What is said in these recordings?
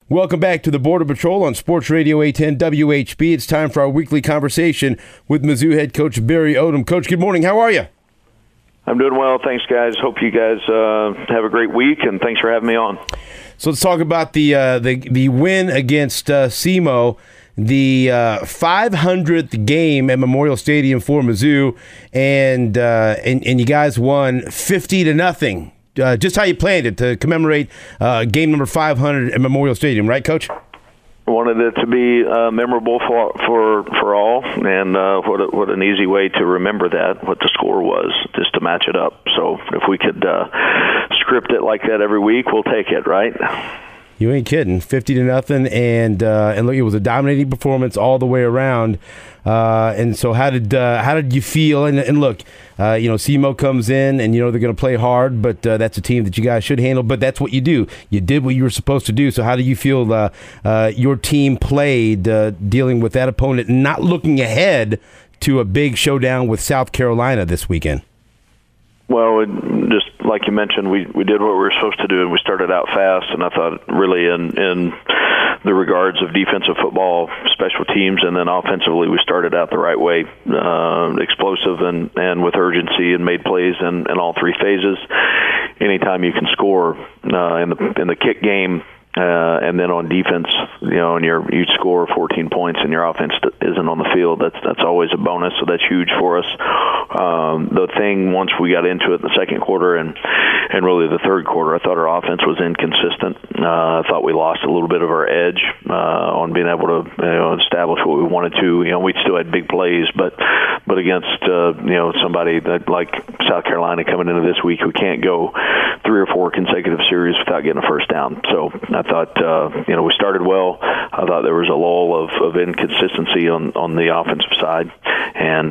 Welcome back to the Border Patrol on Sports Radio 810 WHB. It's time for our weekly conversation with Mizzou head coach Barry Odom. Coach, good morning. How are you? I'm doing well. Thanks, guys. Hope you guys have a great week, and thanks for having me on. So let's talk about the win against SEMO, the 500th game at Memorial Stadium for Mizzou, and you guys won 50-0. Just how you planned it to commemorate game number 500 at Memorial Stadium, right, Coach? I wanted it to be memorable for all, and what an easy way to remember that, what the score was, just to match it up. So if we could script it like that every week, we'll take it, right? You ain't kidding. 50-0, and look, it was a dominating performance all the way around. And so, how did you feel? And look, SEMO comes in, and they're going to play hard, but that's a team that you guys should handle. But that's what you do. You did what you were supposed to do. So, how do you feel your team played dealing with that opponent, and not looking ahead to a big showdown with South Carolina this weekend? Well, just like you mentioned, we did what we were supposed to do, and we started out fast. And I thought, really, in the regards of defensive football, special teams, and then offensively, we started out the right way, explosive and with urgency, and made plays in all three phases. Anytime you can score in the kick game. And then on defense, and you score 14 points and your offense isn't on the field, that's always a bonus. So that's huge for us. The thing, once we got into it in the second quarter and really the third quarter, I thought our offense was inconsistent. I thought we lost a little bit of our edge on being able to establish what we wanted to. We still had big plays, but against somebody that like South Carolina coming into this week, we can't go 3 or 4 consecutive series without getting a first down. So I thought, we started well. I thought there was a lull of inconsistency on the offensive side. And,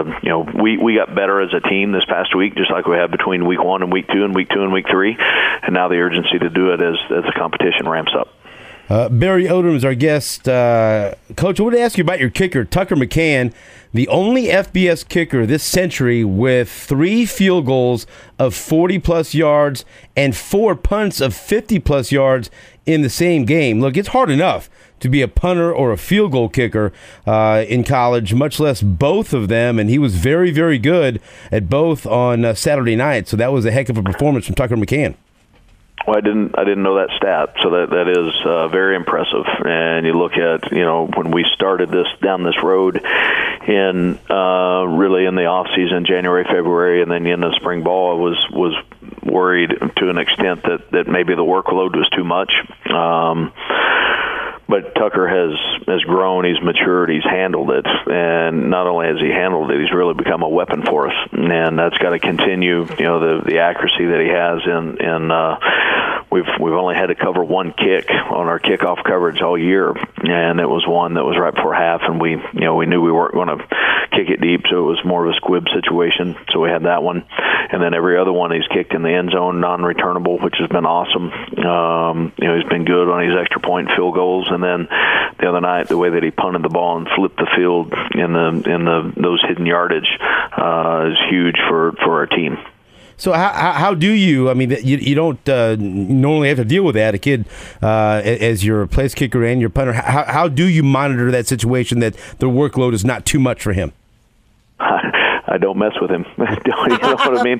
we got better as a team this past week, just like we have between week 1 and week 2 and week 2 and week 3. And now the urgency to do it as the competition ramps up. Barry Odom is our guest. Coach, I want to ask you about your kicker, Tucker McCann, the only FBS kicker this century with 3 field goals of 40-plus yards and 4 punts of 50-plus yards in the same game. Look, it's hard enough to be a punter or a field goal kicker in college, much less both of them, and he was very, very good at both on Saturday night, so that was a heck of a performance from Tucker McCann. Well, I didn't know that stat, so that is very impressive. And you look at when we started down this road in really in the off season, January, February, and then in the spring ball, I was worried to an extent that maybe the workload was too much. But Tucker has grown, he's matured, he's handled it, and not only has he handled it, he's really become a weapon for us, and that's got to continue. The accuracy that he has we've only had to cover 1 kick on our kickoff coverage all year, and it was one that was right before half, and we knew we weren't going to kick it deep, so it was more of a squib situation. So we had that one, and then every other one he's kicked in the end zone, non-returnable, which has been awesome. He's been good on his extra point field goals. And then the other night, the way that he punted the ball and flipped the field in those hidden yardage is huge for our team. So how do you? I mean, you don't normally have to deal with that. A kid as your place kicker and your punter. How do you monitor that situation that the workload is not too much for him? I don't mess with him. You know what I mean?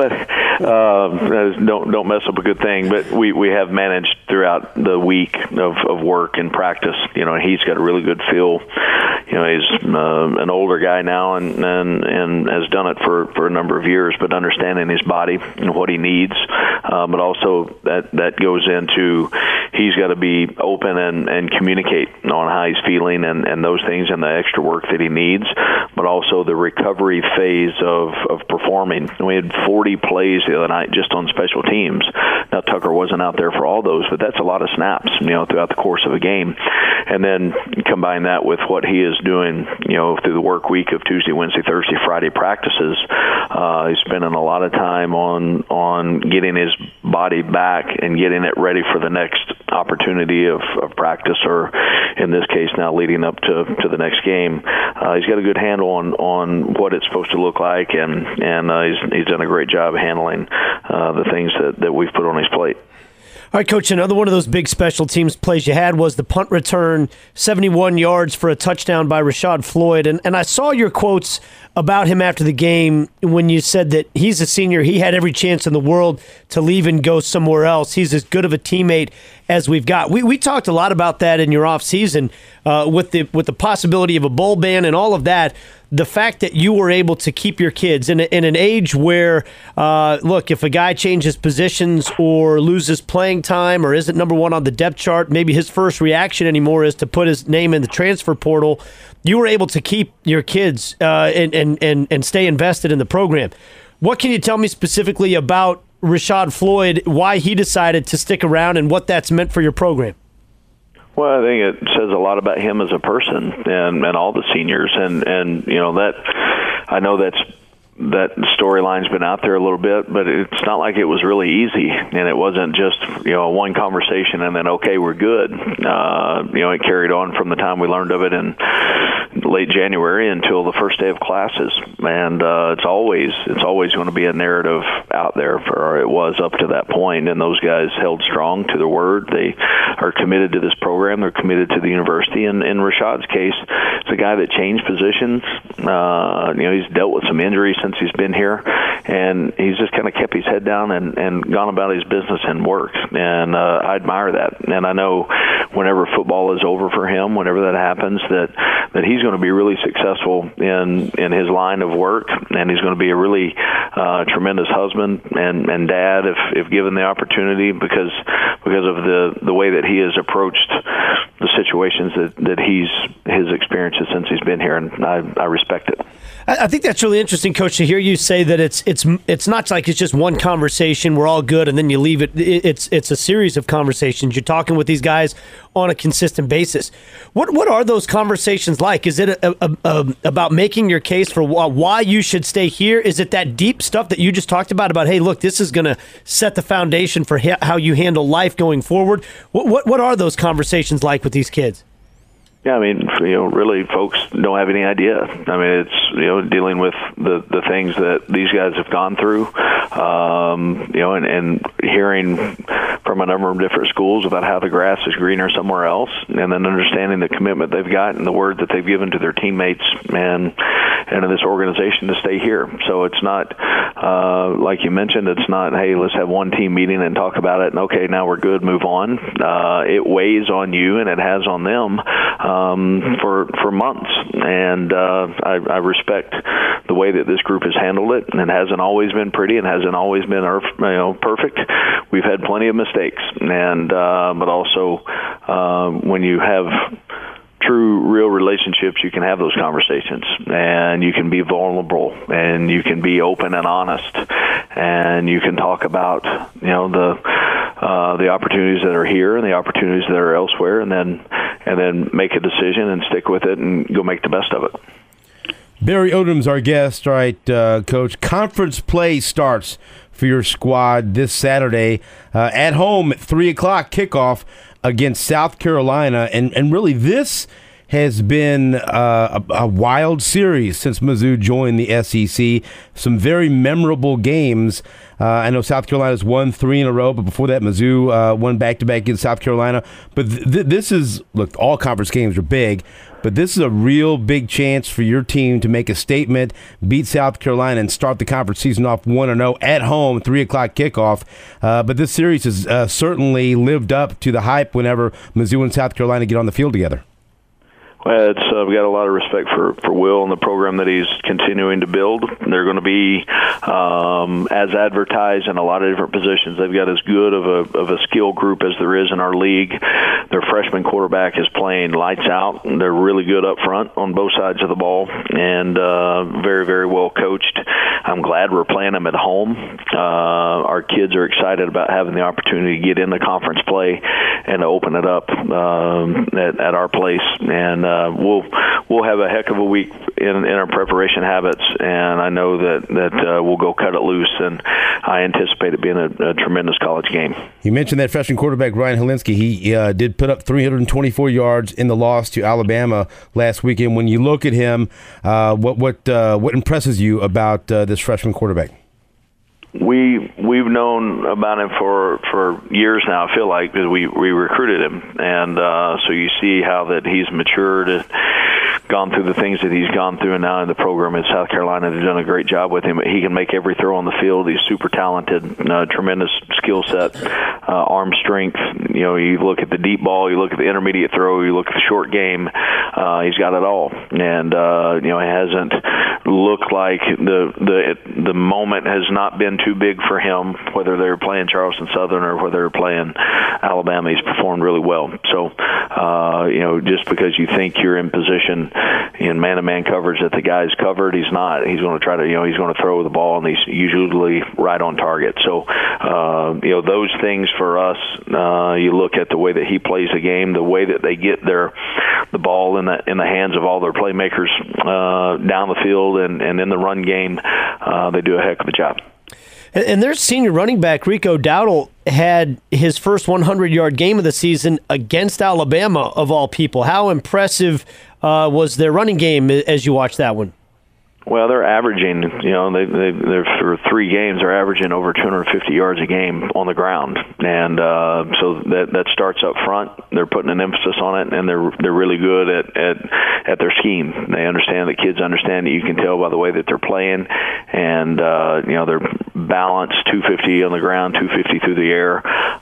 Don't mess up a good thing. But we have managed throughout the week of work and practice. He's got a really good feel. He's an older guy now and has done it for a number of years. But understanding his body and what he needs, but also that goes into he's got to be open and communicate on how he's feeling and those things and the extra work that he needs. But also the recovery phase of performing. We had 40 plays the other night just on special teams. Now, Tucker wasn't out there for all those, but that's a lot of snaps, throughout the course of a game. And then combine that with what he is doing, through the work week of Tuesday, Wednesday, Thursday, Friday practices. He's spending a lot of time on getting his body back and getting it ready for the next opportunity of practice, or in this case now leading up to the next game. He's got a good handle on what it's supposed to look like, and he's done a great job handling the things that we've put on his plate. All right, Coach, another one of those big special teams plays you had was the punt return, 71 yards for a touchdown by Rashad Floyd. And I saw your quotes about him after the game when you said that he's a senior. He had every chance in the world to leave and go somewhere else. He's as good of a teammate as we've got. We talked a lot about that in your offseason with the possibility of a bowl ban and all of that. The fact that you were able to keep your kids in an age where, look, if a guy changes positions or loses playing time or isn't number one on the depth chart, maybe his first reaction anymore is to put his name in the transfer portal. You were able to keep your kids and stay invested in the program. What can you tell me specifically about Rashad Floyd, why he decided to stick around and what that's meant for your program? Well, I think it says a lot about him as a person and all the seniors, and you know that I know that storyline's been out there a little bit, but it's not like it was really easy, and it wasn't just one conversation and then okay, we're good. It carried on from the time we learned of it in late January until the first day of classes, and it's always going to be a narrative out there, or it was up to that point, and those guys held strong to their word. They are committed to this program. They're committed to the university, and in Rashad's case, it's a guy that changed positions. He's dealt with some injuries since he's been here, and he's just kind of kept his head down and gone about his business and worked, and I admire that. And I know whenever football is over for him, whenever that happens, that he's going to be really successful in his line of work, and he's going to be a really tremendous husband and dad if given the opportunity, because of the way that he has approached the situations that his experiences since he's been here, and I respect it. I think that's really interesting, Coach, to hear you say that it's not like it's just one conversation, we're all good, and then you leave it. It's a series of conversations. You're talking with these guys on a consistent basis. What are those conversations like? Is it about making your case for why you should stay here? Is it that deep stuff that you just talked about, hey, look, this is going to set the foundation for how you handle life going forward? What are those conversations like with these kids? Yeah, I mean, really, folks don't have any idea. I mean, it's, dealing with the things that these guys have gone through, and hearing from a number of different schools about how the grass is greener somewhere else, and then understanding the commitment they've got and the word that they've given to their teammates and in this organization to stay here. So it's not, like you mentioned, it's not, hey, let's have one team meeting and talk about it, and okay, now we're good, move on. It weighs on you, and it has on them for months, and I respect the way that this group has handled it, and it hasn't always been pretty and hasn't always been perfect. We've had plenty of mistakes, and but also when you have true, real relationships, you can have those conversations, and you can be vulnerable, and you can be open and honest, and you can talk about the opportunities that are here and the opportunities that are elsewhere, and then make a decision and stick with it and go make the best of it. Barry Odom's our guest. All right, Coach. Conference play starts for your squad this Saturday at home at 3 o'clock kickoff against South Carolina. And really, this has been a wild series since Mizzou joined the SEC. Some very memorable games. I know South Carolina's won 3 in a row, but before that, Mizzou won back-to-back against South Carolina. But this is, look, all conference games are big, but this is a real big chance for your team to make a statement, beat South Carolina, and start the conference season off 1-0 at home, 3 o'clock kickoff. But this series has certainly lived up to the hype whenever Mizzou and South Carolina get on the field together. Well, we've got a lot of respect for Will and the program that he's continuing to build. They're going to be as advertised in a lot of different positions. They've got as good of a skill group as there is in our league. Their freshman quarterback is playing lights out. They're really good up front on both sides of the ball, and very, very well coached. I'm glad we're playing them at home. Our kids are excited about having the opportunity to get into conference play and to open it up at our place. And we'll have a heck of a week in our preparation habits, and I know that we'll go cut it loose, and I anticipate it being a tremendous college game. You mentioned that freshman quarterback Ryan Helinski. He did put up 324 yards in the loss to Alabama last weekend. When you look at him, what impresses you about this freshman quarterback? We've known about him for years now. I feel like, because we recruited him, and so you see how that he's matured and gone through the things that he's gone through, and now in the program in South Carolina, they've done a great job with him. He can make every throw on the field. He's super talented, tremendous skill set, arm strength. You look at the deep ball, you look at the intermediate throw, you look at the short game. He's got it all, and it hasn't looked like the moment has not been too big for him, whether they're playing Charleston Southern or whether they're playing Alabama. He's performed really well. So, just because you think you're in position in man-to-man coverage that the guy's covered, he's not. He's going to try to, he's going to throw the ball, and he's usually right on target. So, those things for us, you look at the way that he plays the game, the way that they get the ball in the hands of all their playmakers down the field and in the run game, they do a heck of a job. And their senior running back, Rico Dowdle, had his first 100-yard game of the season against Alabama, of all people. How impressive was their running game as you watched that one? Well, they're averaging, they're for 3 games, they're averaging over 250 yards a game on the ground. And so that starts up front. They're putting an emphasis on it, and they're really good at their scheme. They understand, the kids understand it. You can tell by the way that they're playing. And, they're balanced, 250 on the ground, 250 through the air,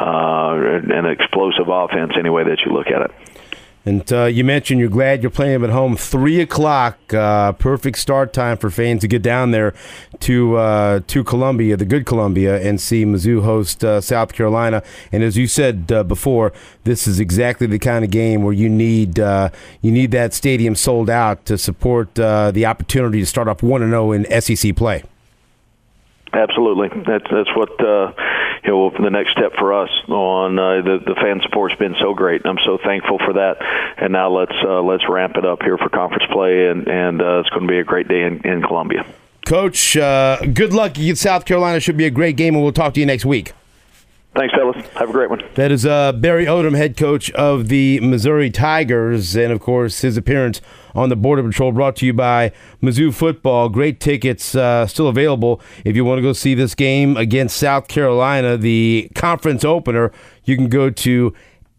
an explosive offense any way that you look at it. And you mentioned you're glad you're playing them at home. 3 o'clock, perfect start time for fans to get down there to Columbia, the good Columbia, and see Mizzou host South Carolina. And as you said before, this is exactly the kind of game where you need that stadium sold out to support the opportunity to start off 1-0 in SEC play. Absolutely, that's what the next step for us on the fan support's been so great. I'm so thankful for that, and now let's ramp it up here for conference play, and it's going to be a great day in Columbia. Coach, good luck against South Carolina. Should be a great game, and we'll talk to you next week. Thanks, fellas. Have a great one. That is Barry Odom, head coach of the Missouri Tigers, and, of course, his appearance on the Border Patrol brought to you by Mizzou Football. Great tickets still available if you want to go see this game against South Carolina, the conference opener. You can go to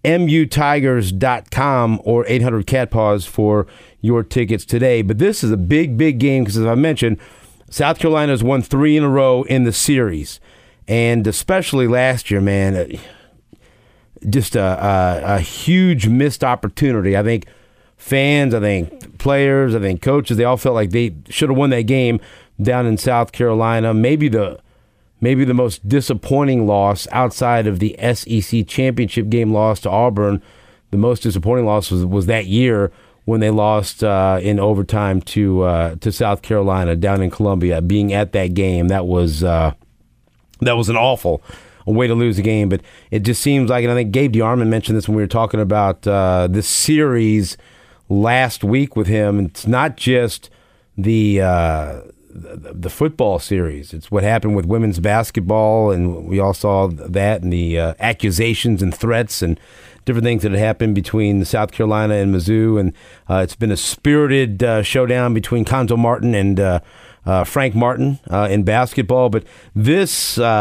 mutigers.com or 800-CAT-PAWS for your tickets today. But this is a big, big game because, as I mentioned, South Carolina has won 3 in a row in the series. And especially last year, man, just a huge missed opportunity. I think fans, I think players, I think coaches, they all felt like they should have won that game down in South Carolina. Maybe the most disappointing loss outside of the SEC championship game loss to Auburn. The most disappointing loss was that year when they lost in overtime to South Carolina down in Columbia. Being at that game, that was an awful way to lose a game. But it just seems like, and I think Gabe DeArmond mentioned this when we were talking about this series last week with him. It's not just the football series. It's what happened with women's basketball, and we all saw that, and the accusations and threats and different things that had happened between South Carolina and Mizzou. And it's been a spirited showdown between Conzo Martin and Frank Martin in basketball. But this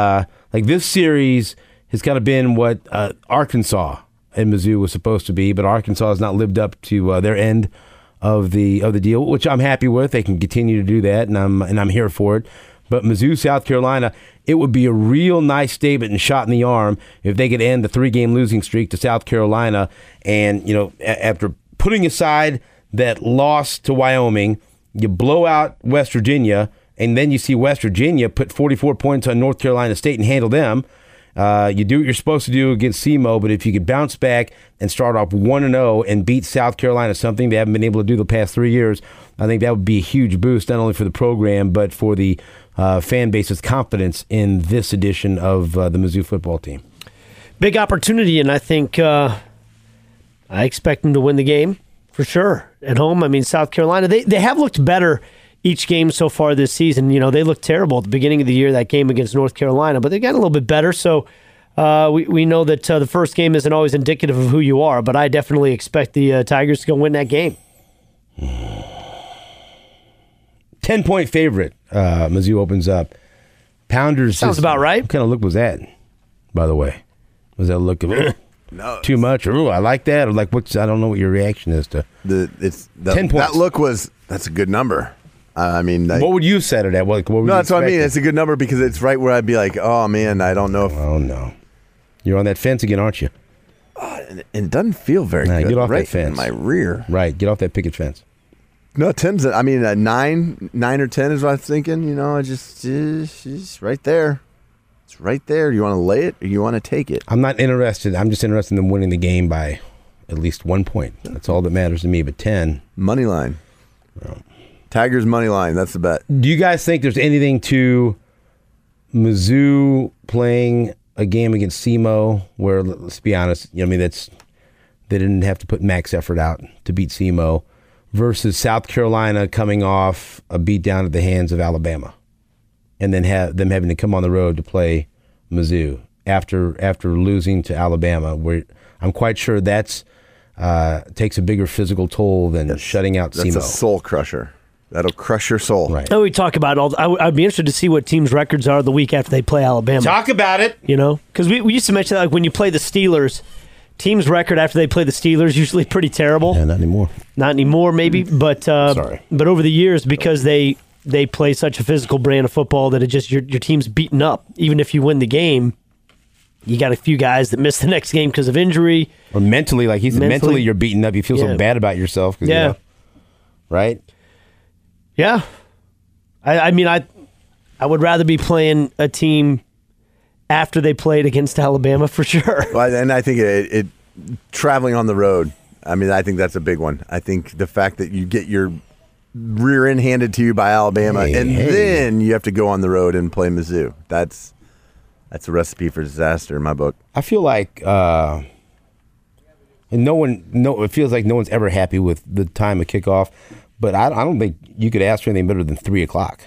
series has kind of been what Arkansas and Mizzou was supposed to be, but Arkansas has not lived up to their end of the deal, which I'm happy with. They can continue to do that, and I'm here for it. But Mizzou, South Carolina, it would be a real nice statement and shot in the arm if they could end the 3-game losing streak to South Carolina. And, after putting aside that loss to Wyoming, you blow out West Virginia, and then you see West Virginia put 44 points on North Carolina State and handle them. You do what you're supposed to do against SEMO, but if you could bounce back and start off 1-0 and beat South Carolina, something they haven't been able to do the past 3 years, I think that would be a huge boost, not only for the program, but for the fan base's confidence in this edition of the Mizzou football team. Big opportunity, and I think I expect them to win the game for sure at home. I mean, South Carolina, they have looked better each game so far this season. They looked terrible at the beginning of the year, that game against North Carolina, but they've gotten a little bit better. So we know that the first game isn't always indicative of who you are, but I definitely expect the Tigers to go win that game. 10-point favorite. Mizzou opens up Pounders. Sounds about right. What kind of look was that, by the way? Was that a look of too much? Or, ooh, I like that? Or like, I don't know what your reaction is to 10 points. That look that's a good number. I mean, what would you set it at? What would that's what I mean. It's a good number because it's right where I'd be like, oh, man, I don't know if... Oh, no. You're on that fence again, aren't you? And it doesn't feel very good. Get off right that fence. In my rear. Right, get off that picket fence. No, 10's. I mean, 9 or 10 is what I'm thinking. You know, she's right there. It's right there. Do you want to lay it or you want to take it? I'm not interested. I'm just interested in them winning the game by at least 1 point. That's all that matters to me. But 10. Money line. Tigers money line. That's the bet. Do you guys think there's anything to Mizzou playing a game against SEMO where, let's be honest, I mean, they didn't have to put max effort out to beat SEMO versus South Carolina coming off a beatdown at the hands of Alabama and then them having to come on the road to play Mizzou after losing to Alabama, where I'm quite sure that's takes a bigger physical toll than shutting out SEMO. That's a soul crusher. That'll crush your soul. Right. Oh, we talk about I'd be interested to see what teams' records are the week after they play Alabama. Talk about it. You know, because we used to mention that, like, when you play the Steelers, teams' record after they play the Steelers usually pretty terrible. Yeah, not anymore. Not anymore, maybe, but Sorry. But over the years, because they play such a physical brand of football that it just your team's beaten up. Even if you win the game, you got a few guys that miss the next game because of injury. Or mentally, like he said, mentally you're beaten up. You feel so bad about yourself. Yeah. You know, right? Yeah. I mean, I would rather be playing a team after they played against Alabama for sure. Well, and I think it traveling on the road, I mean, I think that's a big one. I think the fact that you get your rear end handed to you by Alabama then you have to go on the road and play Mizzou. That's a recipe for disaster in my book. I feel like and it feels like no one's ever happy with the time of kickoff, but I don't think you could ask for anything better than 3 o'clock.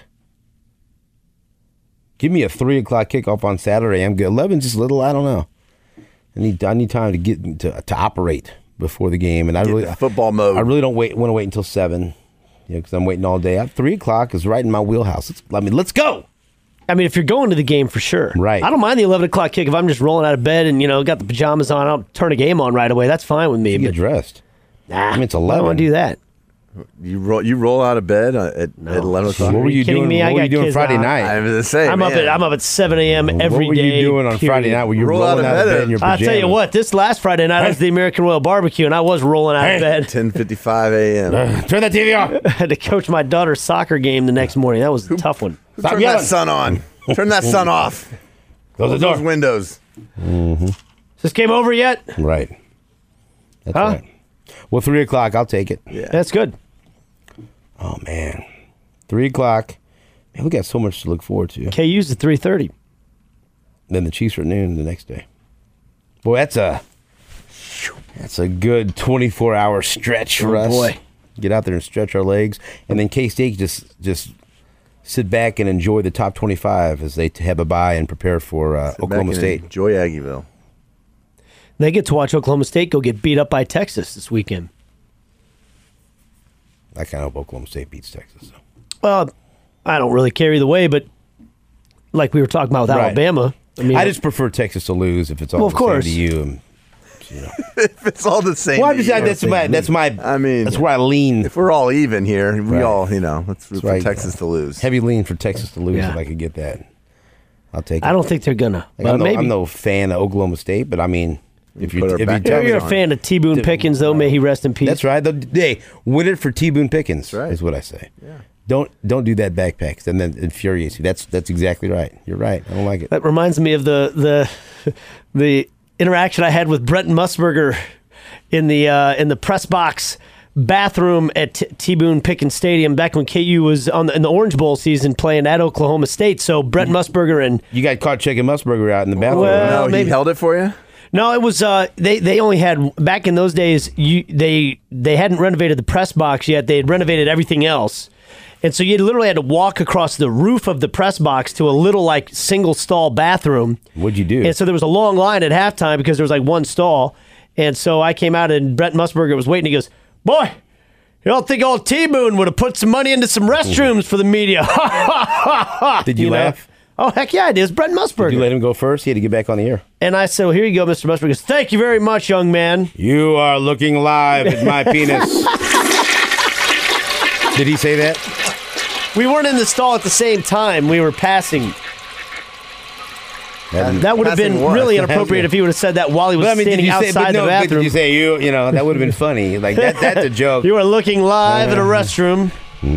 Give me a 3 o'clock kickoff on Saturday. I'm good. 11's just little. I don't know. I need time to get to operate before the game, and football mode. I really don't want to wait until 7, because I'm waiting all day. 3 o'clock is right in my wheelhouse. Let's go. I mean, if you're going to the game, for sure. Right. I don't mind the 11 o'clock kick if I'm just rolling out of bed and, got the pajamas on. I'll turn a game on right away. That's fine with me. Get dressed. Nah, I mean, it's 11. I don't want to do that. You roll out of bed at 11 o'clock? What were you doing? Me? What were you doing Friday night? I was going to say, I'm up at 7 a.m. every day. What were you doing on Friday night? Were you rolling out of bed in your pajamas? I'll tell you what, this last Friday night was the American Royal Barbecue, and I was rolling out of bed. 10:55 a.m. Turn that TV off. I had to coach my daughter's soccer game the next morning. That was a tough one. Turn that sun on. Turn that sun off. Close the door. Those windows. Mm-hmm. Is this game over yet? Right. That's right. Well, 3 o'clock, I'll take it. Yeah. That's good. Oh, man. 3 o'clock. Man, we got so much to look forward to. KU's at 3:30. Then the Chiefs are at noon the next day. Boy, that's a good 24-hour stretch for us. Boy. Get out there and stretch our legs. And then K-State just sit back and enjoy the top 25 as they have a bye and prepare for Oklahoma State. Enjoy Aggieville. They get to watch Oklahoma State go get beat up by Texas this weekend. I kind of hope Oklahoma State beats Texas. So. Well, I don't really care either way, but like we were talking about with Alabama. I mean, I just prefer Texas to lose if it's all of course. to you. If it's all the same. Well, I'm just that's my. I mean, that's where I lean. If we're all even here, we all, let's root for Texas to lose. Heavy lean for Texas to lose if I could get that. I'll take it. I don't think they're gonna. I'm no fan of Oklahoma State, but I mean, if you're a fan of T. Boone Pickens, though, may he rest in peace. That's right. Hey, win it for T. Boone Pickens. Right. Is what I say. Yeah. Don't do that backpack, and then infuriates you. That's exactly right. You're right. I don't like it. That reminds me of the interaction I had with Brent Musburger in the press box bathroom at T. Boone Pickens Stadium back when KU was in the Orange Bowl season playing at Oklahoma State. So Brent Musburger and you got caught checking Musburger out in the bathroom. Well, he held it for you. No, it was they only had back in those days. They hadn't renovated the press box yet. They had renovated everything else, and so you literally had to walk across the roof of the press box to a little like single stall bathroom. What'd you do? And so there was a long line at halftime because there was like one stall, and so I came out and Brent Musburger was waiting. He goes, "Boy, you don't think old T. Boone would have put some money into some restrooms for the media?" Did you laugh? Oh, heck yeah, it is. Brent Musburger. You let him go first? He had to get back on the air. And I said, well, here you go, Mr. Musburger. He goes, thank you very much, young man. You are looking live at my penis. Did he say that? We weren't in the stall at the same time. We were passing. That would have been Passing what? really inappropriate if he would have said that while he was standing outside the bathroom. Did you say you know, that would have been funny. Like, that's a joke. You were looking live at a restroom.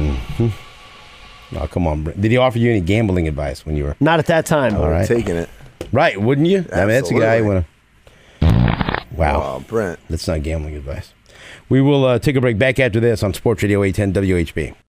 Oh, come on. Brent. Did he offer you any gambling advice when you were... Not at that time. All right. Taking it. Right, wouldn't you? I mean, that's a guy who want to... Wow. Oh, Brent. That's not gambling advice. We will take a break back after this on Sports Radio 810 WHB.